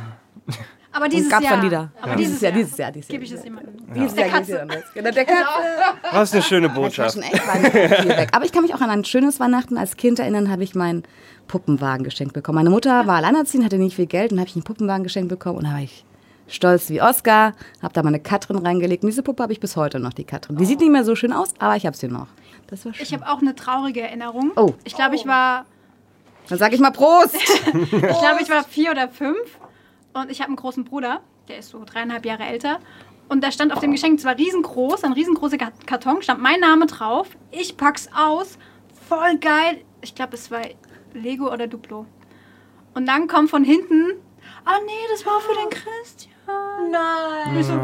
Aber dieses Und gab's Jahr, dann wieder. aber Ja. dieses, Dieses Jahr, Jahr, dieses Jahr, dieses Jahr. gebe ich es jemandem. Dieses Der Jahr Katze. geht's wieder los. Genau, der Katze. Was eine schöne Das war Botschaft. schon echt Weihnachten viel weg. Aber ich kann mich auch an ein schönes Weihnachten als Kind erinnern, habe ich meinen Puppenwagen geschenkt bekommen. Meine Mutter war alleinerziehend, hatte nicht viel Geld und habe ich einen Puppenwagen geschenkt bekommen und da war ich stolz wie Oscar, habe da meine Katrin reingelegt und diese Puppe habe ich bis heute noch, die Katrin. Die sieht nicht mehr so schön aus, aber ich habe sie noch. Das war schön. Ich habe auch eine traurige Erinnerung. Oh. Ich glaube, ich war, Dann sage ich mal Prost! ich glaube, ich war vier oder fünf und ich habe einen großen Bruder, der ist so dreieinhalb Jahre älter. Und da stand auf dem Geschenk, es war riesengroß, ein riesengroßer Karton, stand mein Name drauf. Ich pack's aus, voll geil. Ich glaube, es war Lego oder Duplo. Und dann kommt von hinten, ah nee, das war für den Christian. Nein. Ich so,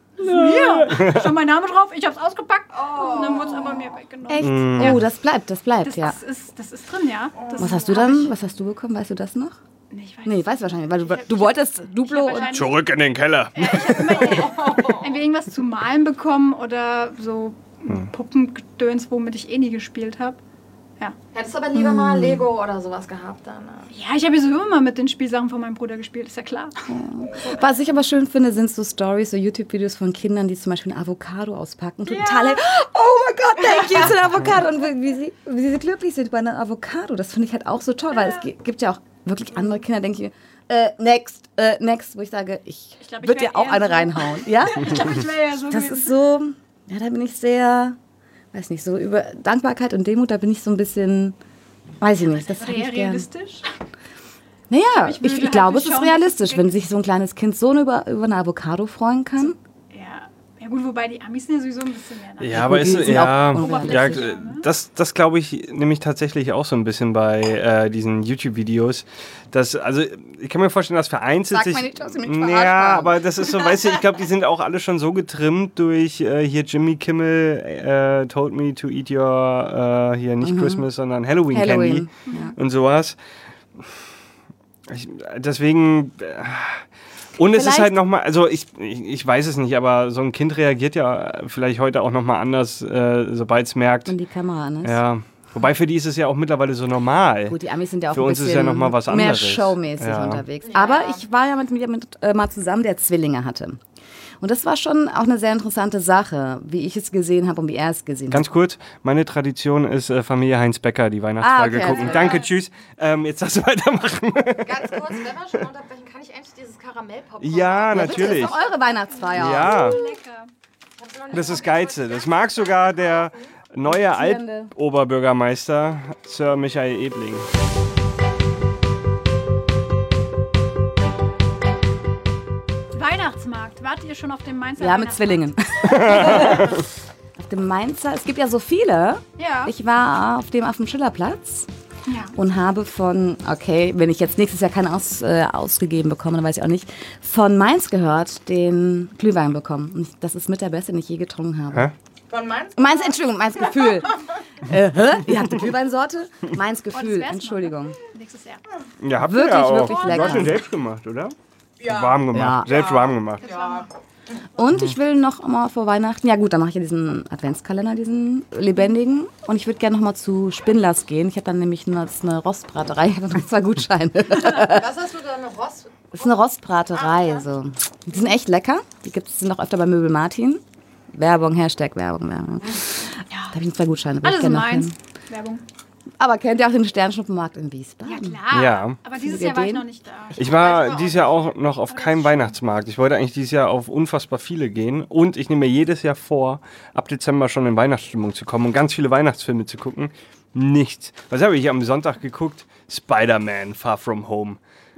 hier, stand mein Name drauf, ich hab's ausgepackt und dann wurde es aber mir weggenommen. Echt? Oh, das bleibt, das bleibt, Das, ja. ist, das ist drin, ja. Das Was hast du hab dann, ich- was hast du bekommen, weißt du das noch? Nee, ich weiß Nee, nicht. weiß wahrscheinlich, weil du, hab- du ich wolltest hab- Duplo ich hab und... wahrscheinlich- Zurück in den Keller. Entweder irgendwas zu malen bekommen oder so Hm. Puppengedöns, womit ich eh nie gespielt habe. Ja. Hättest aber lieber mal Lego oder sowas gehabt dann. ne? Ja, ich habe ja sowieso immer mit den Spielsachen von meinem Bruder gespielt, ist ja klar. Was ich aber schön finde, sind so Stories, so YouTube-Videos von Kindern, die zum Beispiel eine Avocado auspacken. Total, Ja. oh mein Gott, thank you zu einer Avocado. Und wie sie, wie sie glücklich sind bei einer Avocado. Das finde ich halt auch so toll, weil es gi- gibt ja auch wirklich andere Kinder, denke ich, äh, next, äh, next, wo ich sage, ich, Ich glaub, ich würde wär dir auch eher eine so. reinhauen. Ja? Ich glaube, ich wäre ja so Das gewesen. ist so, ja, da bin ich sehr, weiß nicht, so über Dankbarkeit und Demut, da bin ich so ein bisschen, weiß ich nicht, das Wäre hätte ich eher gern. realistisch. Naja, ich ich, würde ich, halt glaube, es nicht ist schauen, dass realistisch, es wenn sich so ein kleines Kind so über, über eine Avocado freuen kann. Ja. Ja gut, wobei die Amis sind ja sowieso ein bisschen mehr. nach- Ja, aber die ist, sind ja, auch ja, oberflächlich, ne? das, das glaube ich nämlich tatsächlich auch so ein bisschen bei äh, diesen YouTube-Videos. Dass, also, ich kann mir vorstellen, dass vereinzelt Sag sich. mal nicht, dass sie mich verarscht Ja, haben. aber das ist so, weißt du, ich glaube, die sind auch alle schon so getrimmt durch äh, hier Jimmy Kimmel äh, told me to eat your, äh, hier nicht Christmas, sondern Halloween, Mhm. Halloween, Candy ja. und sowas. Ich, deswegen. Äh, Und es ist Vielleicht- halt nochmal, also ich, ich, ich weiß es nicht, aber so ein Kind reagiert ja vielleicht heute auch nochmal anders, äh, sobald es merkt. Und die Kamera an ist. Ja. Wobei für die ist es ja auch mittlerweile so normal. Gut, die Amis sind ja auch Für ein uns ist bisschen ja noch mal was mehr anderes. showmäßig Ja. unterwegs. Aber ich war ja mit mir mit, äh, mal zusammen, der Zwillinge hatte. Und das war schon auch eine sehr interessante Sache, wie ich es gesehen habe und wie er es gesehen Ganz hat. kurz, meine Tradition ist äh, Familie Heinz Becker, die Weihnachtsfolge Ah, okay. gucken. Danke, tschüss. Ähm, jetzt darfst du weitermachen. Ganz kurz, wenn wir schon unterbrechen, kann ich eigentlich dieses Karamellpopcorn Ja, haben? Ja, bitte, natürlich. ist doch eure Weihnachtsfeier. Ja, Lecker. Kannst du noch nicht das mal ist Geilste. Das mag sogar der neue Altoberbürgermeister, Sir Michael Ebling. Weihnachtsmarkt. Wart ihr schon auf dem Mainzer Ja, mit Weihnachtsmarkt? Zwillingen. Auf dem Mainzer, es gibt ja so viele. Ja. Ich war auf dem, auf dem Schillerplatz ja. und habe von, okay, wenn ich jetzt nächstes Jahr keinen aus, äh, ausgegeben bekomme, dann weiß ich auch nicht, von Mainz gehört, den Glühwein bekommen. Und das ist mit der beste, den ich je getrunken habe. Hä? Von Mainz? Mainz, Entschuldigung, Mainz Gefühl. äh, hä? Ihr habt eine Glühweinsorte? Mainz Oh, das Gefühl, wär's noch. Entschuldigung. Nächstes Jahr. Ja, habt Wirklich, ihr ja auch. wirklich Du lecker. hast den selbst gemacht, oder? Ja. Warm gemacht. Ja. Selbst warm gemacht. Ja. Und ich will noch mal vor Weihnachten, ja gut, dann mache ich ja diesen Adventskalender, diesen lebendigen. Und ich würde gerne noch mal zu Spindlers gehen. Ich habe dann nämlich eine, das ist eine Rostbraterei, ich habe noch zwei Gutscheine. Das Was hast du da, eine Ross? ist eine Rostbraterei. So. Die sind echt lecker. Die gibt es noch öfter bei Möbel Martin. Werbung, Hashtag Werbung, Werbung. Da habe ich zwei Gutscheine. würde ich Alles in gerne noch Mainz. hin. Werbung. Aber kennt ihr auch den Sternschnuppenmarkt in Wiesbaden? Ja, klar. Ja. Aber dieses Ihr Jahr war ich den? noch nicht da. Ich war dieses Jahr auch noch auf keinem Weihnachtsmarkt. Ich wollte eigentlich dieses Jahr auf unfassbar viele gehen. Und ich nehme mir jedes Jahr vor, ab Dezember schon in Weihnachtsstimmung zu kommen und ganz viele Weihnachtsfilme zu gucken. Nichts. Was habe ich am Sonntag geguckt? Spider-Man, Far From Home.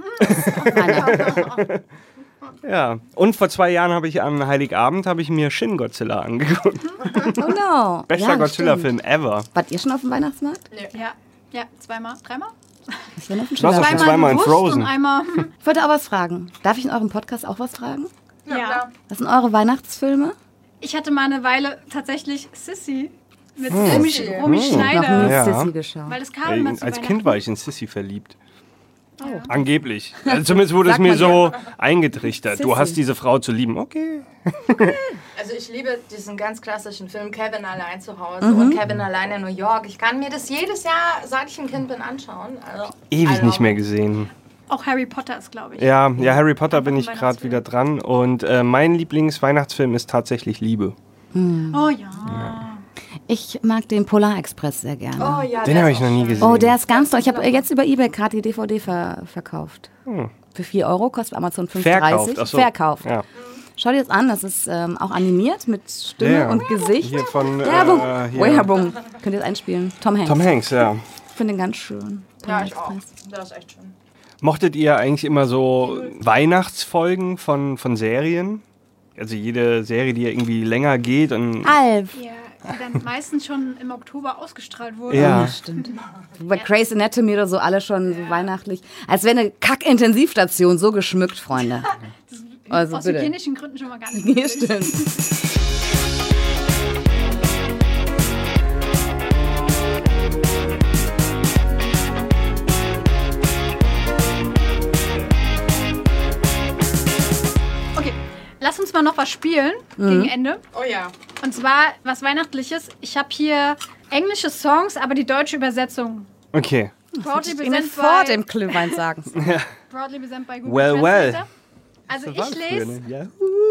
Ja. Und vor zwei Jahren habe ich an Heiligabend habe ich mir Shin Godzilla angeguckt. Oh no. Bester Ja, Godzilla-Film ever. Wart ihr schon auf dem Weihnachtsmarkt? Ja, ja, zweimal, dreimal? Ich bin auf dem Du warst auch schon Schillerplatz. zweimal in bewusst Frozen. Und einmal. Ich wollte auch was fragen. Darf ich in eurem Podcast auch was fragen? Ja. Ja. klar. Was sind eure Weihnachtsfilme? Ich hatte mal eine Weile tatsächlich Sissy mit Romy, Sissy. Romy Noch nie Schneider. Ja. Sissy geschaut. Weil das kam Ey, immer zu als Weihnachten. Kind war ich in Sissy verliebt. Ja. Angeblich. Also zumindest wurde es Sagt mir man so eingetrichtert. Sissy. Du hast diese Frau zu lieben. Okay. Also ich liebe diesen ganz klassischen Film Kevin allein zu Hause und Kevin allein in New York. Ich kann mir das jedes Jahr, seit ich ein Kind bin, anschauen. Also, Ewig also, nicht mehr gesehen. Auch Harry Potter ist, glaube ich. Ja, ja, Harry Potter bin ein ich gerade Weihnachtsfilm. wieder dran. Und äh, mein Lieblingsweihnachtsfilm ist tatsächlich Liebe. Oh ja. Ich mag den Polarexpress sehr gerne. Oh ja, Den der habe ist ich noch auch nie schön. gesehen. Oh, der ist ganz toll. Ich habe jetzt über eBay gerade die D V D ver verkauft. Hm. Für vier Euro, kostet Amazon fünf Verkauft. dreißig. Ach so. Verkauft. Ja. Schau dir das an, das ist ähm, auch animiert mit Stimme Ja. und Gesicht. Hier von Werbung. äh, hier. Werbung. Könnt ihr das einspielen? Tom Hanks. Tom Hanks, ja. Ich finde den ganz schön. Ja, ich auch. Polarexpress. Der ist echt schön. Mochtet ihr eigentlich immer so Weihnachtsfolgen von, von Serien? Also jede Serie, die irgendwie länger geht und Alf. Ja, die dann meistens schon im Oktober ausgestrahlt wurde. ja. Stimmt. Bei Grey's Anatomy oder so, alle schon so weihnachtlich. Als wäre eine Kack-Intensivstation so geschmückt, Freunde. Also Aus bitte. hygienischen Gründen schon mal gar nicht. Hier möglich. stimmt. Okay, lass uns mal noch was spielen gegen Ende. Oh ja. Und zwar was Weihnachtliches. Ich habe hier englische Songs, aber die deutsche Übersetzung. Okay. Proudly Ich will present vor by, dem Glühwein sagen. proudly present by Google Well, well. Translator. Also ich lese Ja.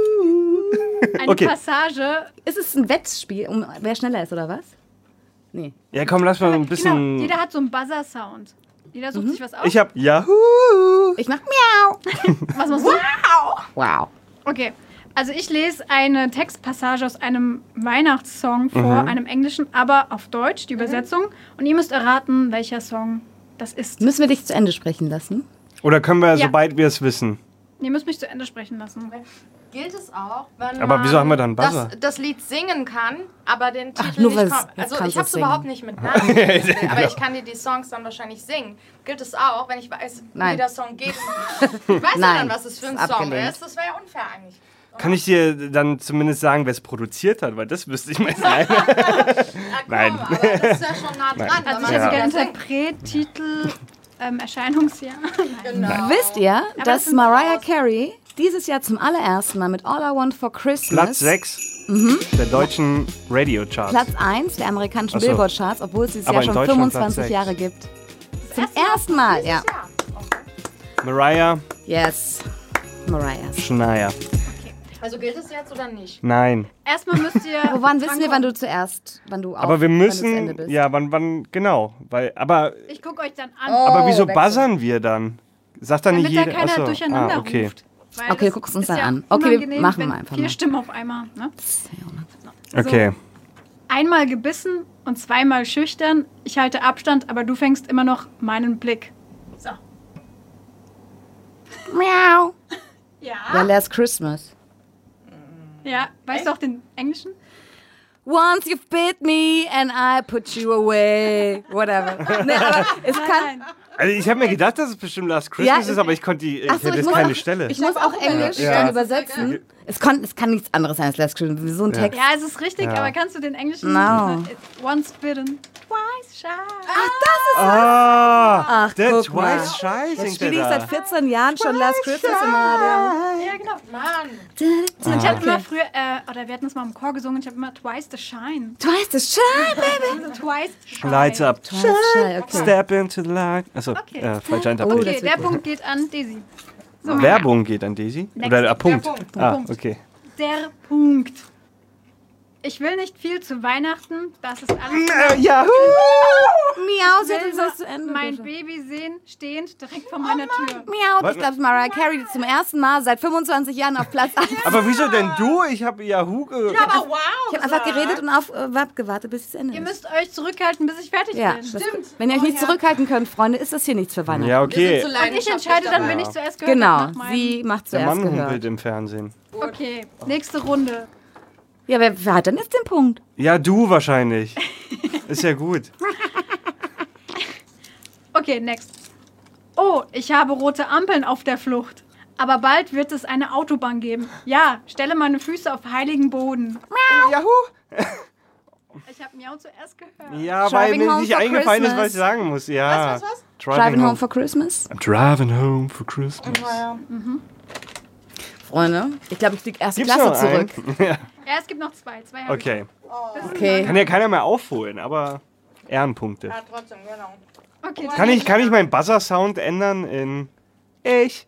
eine Okay. Passage. Ist es ein Wettspiel, um wer schneller ist, oder was? Nee. Ja, komm, lass mal ein Genau, bisschen. jeder hat so einen Buzzer-Sound. Jeder sucht sich was aus. Ich hab Yahoo! Ich mach Miau. was machst du? Wow. Okay, also ich lese eine Textpassage aus einem Weihnachtssong vor, einem englischen, aber auf Deutsch, die Übersetzung. Und ihr müsst erraten, welcher Song das ist. Müssen wir dich zu Ende sprechen lassen? Oder können wir, Ja. sobald wir es wissen? Ihr müsst mich zu Ende sprechen lassen. Gilt es auch, wenn Aber man wieso haben wir dann Buzzer? das, das Lied singen kann, aber den Titel nur nicht weil's- kommt? jetzt Also kannst ich hab's du's überhaupt singen. nicht mit Namen, gelesen, aber ich kann dir die Songs dann wahrscheinlich singen. Gilt es auch, wenn ich weiß, Nein. wie der Song geht? Ich weiß ja Nein, dann, was es für ein ist Song abgelehnt. ist. Das wäre ja unfair eigentlich. Kann ich dir dann zumindest sagen, wer es produziert hat? Weil das wüsste ich mal. Nein. Ja, komm, Nein. aber das ist ja schon nah dran. wenn Also man ich Ja. hätte gerne das singt. Interpret, Titel, ähm, Erscheinungsjahr. Genau. Wisst ihr, das dass sind Mariah Songs. Carey dieses Jahr zum allerersten Mal mit All I Want for Christmas Platz sechs der deutschen Radio-Charts. Platz eins der amerikanischen Ach so. Billboard-Charts, obwohl es dieses Aber Jahr in schon Deutschland fünfundzwanzig Platz sechs. Jahre gibt. Zum ersten Mal, ja. Mariah Yes. Mariah. Schneier. Also gilt es jetzt oder nicht? Nein. Erstmal müsst ihr. Aber wann wissen wir, wann drankommen. du zuerst, wann du auf, Aber wir wann du zu Ende müssen. bist? Ja, wann, wann, genau. Weil, aber, Ich gucke euch dann an. aber wieso wechsel. buzzern wir dann? Sagt dann nicht Damit da jeder. keiner Achso. durcheinander ah, okay. ruft. Weil Okay, das guck es uns ist dann ja an. Okay, wir unangenehm, machen wenn wir einfach vier mal. Stimmen auf einmal. Ne? Okay. Einmal gebissen und zweimal schüchtern. Ich halte Abstand, aber du fängst immer noch meinen Blick. So. Miau. Ja. Ja, Last Christmas. Ja, weißt du auch den Englischen? Once you've bit me and I put you away. Whatever. Nee, aber es kann... Also ich habe mir gedacht, dass es bestimmt Last Christmas Ja, ist, aber ich konnte die, ich Ach so, hätte ich jetzt muss keine auch, Stelle. Ich muss auch Englisch Ja. dann übersetzen. Es, kon, es kann nichts anderes sein als Last Christmas. So ein Text. Ja, es ist richtig, Ja. aber kannst du den Englischen? No. It's once bitten, twice shy. Ah, Ach, that's guck mal. wise Scheiß, Jetzt singt spiele ich er seit da. vierzehn Jahren schon Last Christmas im Radio. Ja, genau. Mann. Und ich habe Okay. immer früher, äh, oder wir hatten es mal im Chor gesungen, ich habe immer twice the shine. Twice the shine, baby. Also twice shine. Lights up. Twice shine, okay. Step into the light. Achso, Okay. äh, falscher Oh, Interpret. Okay, das der wird Punkt geht an Daisy. So, Werbung geht an Daisy? Next. Oder ah, Punkt. Der Punkt. Ah, Punkt. okay. der Punkt. Ich will nicht viel zu Weihnachten, das ist alles. Äh, Yahoo! Miau, Ich sie hat will uns das zu Ende. mein bitte. Baby sehen, stehend direkt vor meiner Tür. Miau, Was? ich glaube, Mariah Carey die zum ersten Mal seit fünfundzwanzig Jahren auf Platz eins. Aber wieso denn du? Ich habe Yahoo ge Aber wow. Ich habe einfach geredet und auf äh, wart gewartet, bis es Ende Ihr ist. müsst euch zurückhalten, bis ich fertig Ja, bin. das, wenn ihr euch nicht zurückhalten könnt, Freunde, ist das hier nichts für Weihnachten. Ja, okay. Und ich entscheide dann, wenn ich zuerst gehört Genau, habe. nach meinem- sie macht Der zuerst Mann humpelt gehört. im Fernsehen. Okay, nächste Runde. Ja, wer, wer hat denn jetzt den Punkt? Ja, du wahrscheinlich. Ist ja gut. Okay, next. Oh, ich habe rote Ampeln auf der Flucht. Aber bald wird es eine Autobahn geben. Ja, stelle meine Füße auf heiligen Boden. Yahoo! Ich habe Miau zuerst gehört. Ja, weil Driving mir home nicht for eingefallen ist, Christmas. was ich sagen muss. Ja. Was, was, was? Driving Home for Christmas? I'm driving home for Christmas. Naja. Freunde, ich glaube, ich fliege erste Gibt's Klasse noch zurück. einen? Ja. Ja, es gibt noch zwei. Zwei habe Okay. ich. Okay. Kann ja keiner mehr aufholen, aber Ehrenpunkte. Ja, trotzdem, genau. Okay, Kann ich, kann ich meinen Buzzer-Sound ändern in ich?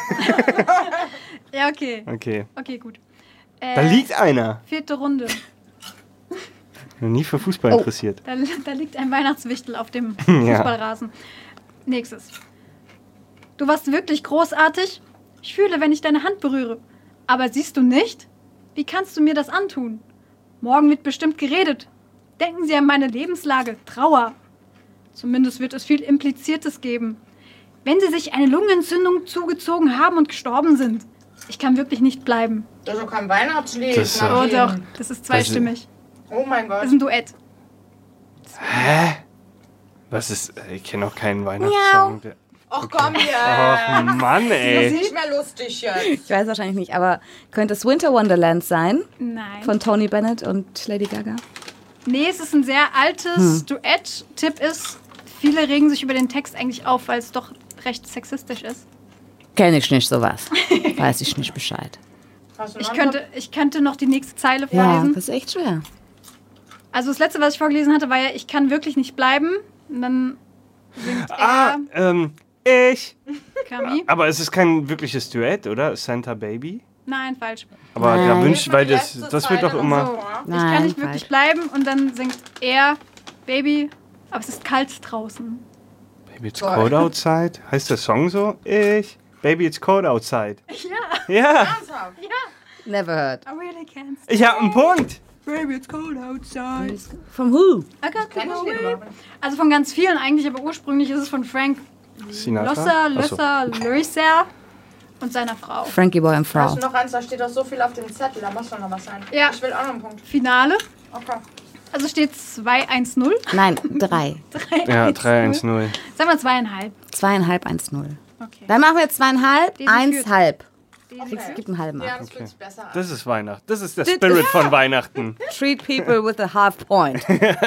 ja, okay. Okay. Okay, gut. Äh, Da liegt einer. Vierte Runde. Noch nie für Fußball Oh. interessiert. Da, da liegt ein Weihnachtswichtel auf dem Ja. Fußballrasen. Nächstes. Du warst wirklich großartig. Ich fühle, wenn ich deine Hand berühre. Aber siehst du nicht? Wie kannst du mir das antun? Morgen wird bestimmt geredet. Denken Sie an meine Lebenslage. Trauer. Zumindest wird es viel Impliziertes geben. Wenn Sie sich eine Lungenentzündung zugezogen haben und gestorben sind. Ich kann wirklich nicht bleiben. Das ist doch kein Weihnachtslied. Das, äh, Oh Nadine. doch, das ist zweistimmig. Oh mein Gott. Das ist ein Duett. Hä? Was ist. Ich kenne auch keinen Weihnachtssong. Der- Ach komm hier. Ach Mann, Das ist ey. nicht mehr lustig jetzt. Ich weiß wahrscheinlich nicht, aber könnte es Winter Wonderland sein? Nein. Von Tony Bennett und Lady Gaga? Nee, es ist ein sehr altes Duett. Tipp ist, viele regen sich über den Text eigentlich auf, weil es doch recht sexistisch ist. Kenne ich nicht sowas. Weiß ich nicht Bescheid. Hast du Ich noch könnte, ich könnte noch die nächste Zeile Ja, vorlesen. das ist echt schwer. Also das letzte, was ich vorgelesen hatte, war ja, ich kann wirklich nicht bleiben. Und dann singt Ah, ähm, ich. er, Kami. Aber es ist kein wirkliches Duett, oder? Santa Baby? Nein, falsch. Aber Nein. da wünscht, weil Die das, letzte das wird Zeile doch noch immer. so, ja? Ich Nein, kann nicht falsch. wirklich bleiben. Und dann singt er, Baby, aber es ist kalt draußen. Baby, it's Toll. cold outside. Heißt der Song so? Ich. Baby, it's cold outside. Ja, Ja. Ernsthaft? ja. Never heard. I really can't. Ich hab einen Punkt. Baby, it's cold outside. From who? I got Kenn ich the nicht way. überhaupt nicht. Also von ganz vielen eigentlich, aber ursprünglich ist es von Frank Sinatra? Loesser, Achso. Loesser, Loesser und seiner Frau. Frankie Boy und Hast Frau. du noch eins? Da steht doch so viel auf dem Zettel. Da muss doch noch was sein. Ja. Ich will auch noch einen Punkt. Finale. Okay. Also steht zwei eins null. Nein, drei. Ja, drei eins null. Sagen wir zweieinhalb. Zweieinhalb, eins, null. Okay. Dann machen wir jetzt zweieinhalb, Daisy eins, führt. halb. Okay. Kriegst, gib einen halben Ja, ab. das fühlt sich besser an. Das ist Weihnachten. Das ist der Spirit von Weihnachten. Treat people with a half point.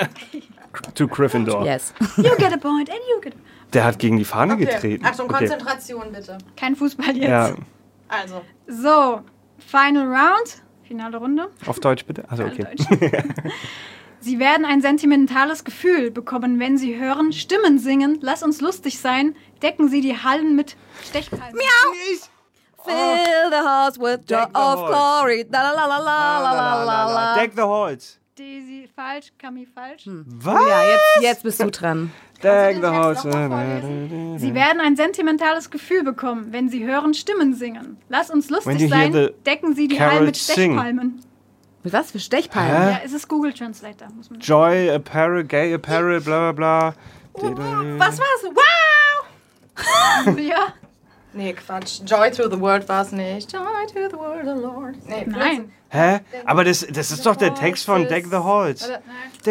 To Gryffindor. Yes. You get a point and you get a... Der hat gegen die Fahne Okay. getreten. Achtung, Okay. Konzentration bitte. Kein Fußball jetzt. Ja, Also. So, Final Round. Finale Runde. auf Deutsch bitte. Also Alle okay. Deutsch. Sie werden ein sentimentales Gefühl bekommen, wenn Sie hören Stimmen singen. Lass uns lustig sein. Decken Sie die Hallen mit Stechpalmen. Fill the house with joy Deck the of halls. glory. La la la la la la la la. Deck the halls. Daisy falsch, Kami falsch. Was? Ja, jetzt, jetzt bist du dran. Deck den the Text halls. noch mal vorlesen? Sie werden ein sentimentales Gefühl bekommen, wenn Sie hören Stimmen singen. Lass uns When lustig you hear sein. the Decken Sie die Hallen mit carrots sing. Stechpalmen. Mit was für Stechpalmen? Hä? Ja, es ist Google Translator. Muss man Joy Apparel, Gay Apparel, bla bla bla. Was war's? Wow! ja. Nee, Quatsch. Joy to the world war es nicht. Joy to the world, the Lord. Nee, Nein. Hä? Aber das, das ist doch der Text von Deck the Halls. Ich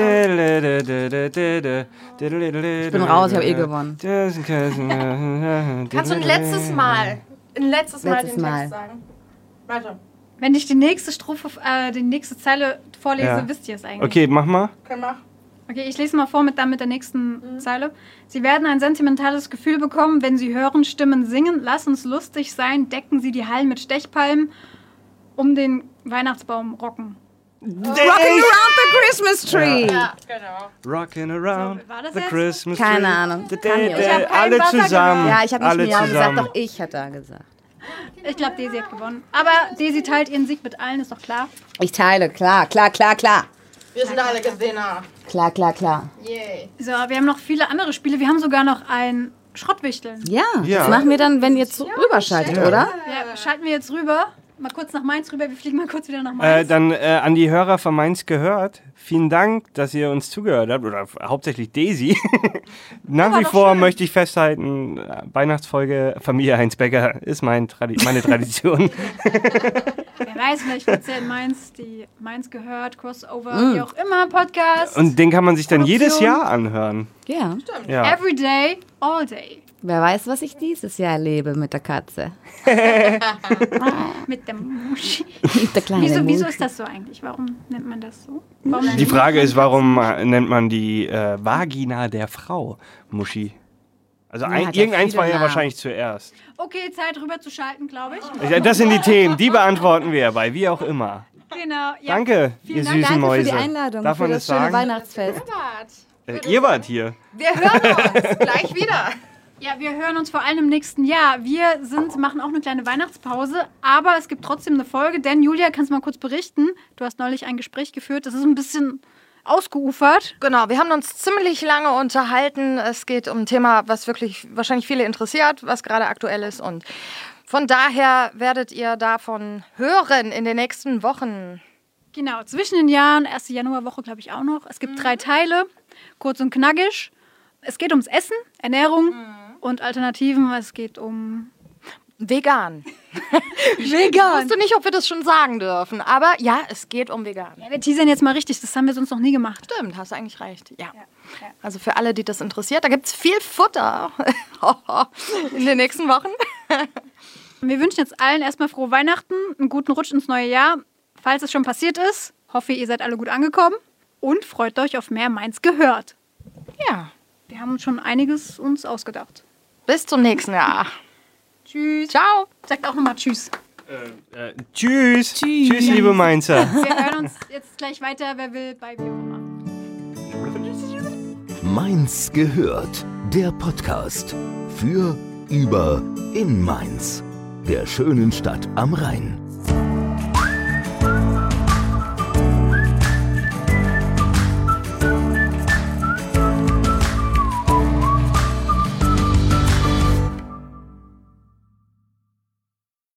bin raus, ich habe eh gewonnen. Kannst du ein letztes Mal, ein letztes Mal Letztes den Mal. Text sagen? Warte. Wenn ich die nächste Strophe, äh, die nächste Zeile vorlese, Ja. wisst ihr es eigentlich. Okay, mach mal. Okay, mach. Okay, ich lese mal vor mit, dann mit der nächsten Zeile. Sie werden ein sentimentales Gefühl bekommen, wenn Sie hören Stimmen singen. Lass uns lustig sein, decken Sie die Hallen mit Stechpalmen, um den Weihnachtsbaum rocken. Rocking around the Christmas tree. Ja, genau. Rockin' around So, war das the jetzt? Christmas tree. Keine Ahnung. Da, Kann ich. da, Ich hab kein alle Wasser zusammen. gehört. Ja, ich habe nicht alle Miau gesagt, zusammen. doch ich hatte da gesagt. Ich glaube, Daisy hat gewonnen. Aber Daisy teilt ihren Sieg mit allen, ist doch klar. Ich teile, klar, klar, klar, klar. Wir sind alle Gewinner. Klar, klar, klar. Yay. So, wir haben noch viele andere Spiele. Wir haben sogar noch ein Schrottwichteln. Ja, Ja. das machen wir dann, wenn ihr jetzt so rüberschaltet, oder? Ja, schalten wir jetzt rüber. Mal kurz nach Mainz rüber. Wir fliegen mal kurz wieder nach Äh, Mainz. dann äh, an die Hörer von Mainz gehört. Vielen Dank, dass ihr uns zugehört habt. Oder hauptsächlich Daisy. Nach wie doch vor schön. möchte ich festhalten, äh, Weihnachtsfolge Familie Heinz Becker ist mein Tradi- meine Tradition. Wer weiß, vielleicht wird es ja in Mainz, die Mainz gehört, Crossover, wie auch immer, Podcast. Und den kann man sich dann jedes Produktion. Jahr anhören. Ja. Ja. Every day, all day. Wer weiß, was ich dieses Jahr erlebe mit der Katze. Mit dem Muschi. Mit der kleinen Wieso, wieso Muschi. ist das so eigentlich? Warum nennt man das so? Warum Die Frage ist, warum äh, nennt man die äh, Vagina der Frau Muschi? Also ein, hat ja irgendeins viele war ja Namen. wahrscheinlich zuerst. Okay, Zeit rüber zu schalten, glaube ich. Ja, das sind die Themen, die beantworten wir bei wie auch immer. Genau. Ja. Danke, Vielen ihr Dank. süßen Danke Mäuse. für die Einladung, Darf für man das das schöne sagen? Weihnachtsfest. Äh, ihr wart hier. Wir hören uns gleich wieder. Ja, wir hören uns vor allem im nächsten Jahr. Wir sind, machen auch eine kleine Weihnachtspause, aber es gibt trotzdem eine Folge. Denn Julia, kannst du mal kurz berichten? Du hast neulich ein Gespräch geführt. Das ist ein bisschen ausgeufert. Genau, wir haben uns ziemlich lange unterhalten. Es geht um ein Thema, was wirklich wahrscheinlich viele interessiert, was gerade aktuell ist. Und von daher werdet ihr davon hören in den nächsten Wochen. Genau, zwischen den Jahren, erste Januarwoche glaube ich auch noch. Es gibt drei Teile, kurz und knackig. Es geht ums Essen, Ernährung und Alternativen. Es geht um... Vegan. Vegan. Ich wusste nicht, ob wir das schon sagen dürfen, aber ja, es geht um vegan. Ja, wir teasern jetzt mal richtig, das haben wir sonst noch nie gemacht. Stimmt, hast du eigentlich recht. Ja. Also für alle, die das interessiert, da gibt es viel Futter in den nächsten Wochen. Wir wünschen jetzt allen erstmal frohe Weihnachten, einen guten Rutsch ins neue Jahr. Falls es schon passiert ist, hoffe ihr seid alle gut angekommen und freut euch auf mehr Mainz gehört. Ja, Wir haben uns schon einiges uns ausgedacht. bis zum nächsten Jahr. Tschüss. Ciao. Sagt auch nochmal Tschüss. Äh, tschüss. Tschüss. Tschüss, liebe Mainzer. Wir hören uns jetzt gleich weiter, wer will, bei wie auch immer. Mainz gehört. Der Podcast für, über, in Mainz. Der schönen Stadt am Rhein.